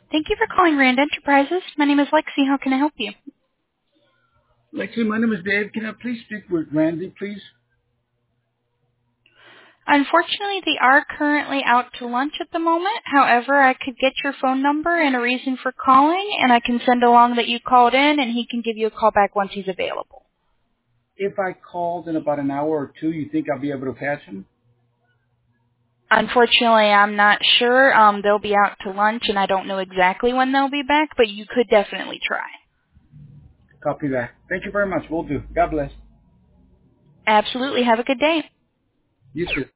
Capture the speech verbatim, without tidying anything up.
Thank you for calling Rand Enterprises. My name is Lexi. How can I help you? Lexi, my name is Dave. Can I please speak with Randy, please? Unfortunately, they are currently out to lunch at the moment. However, I could get your phone number and a reason for calling, and I can send along that you called in, and he can give you a call back once he's available. If I called in about an hour or two, you think I'll be able to catch him? Unfortunately, I'm not sure. Um, they'll be out to lunch, and I don't know exactly when they'll be back, but you could definitely try. Copy that. Thank you very much. Will do. God bless. Absolutely. Have a good day. You too.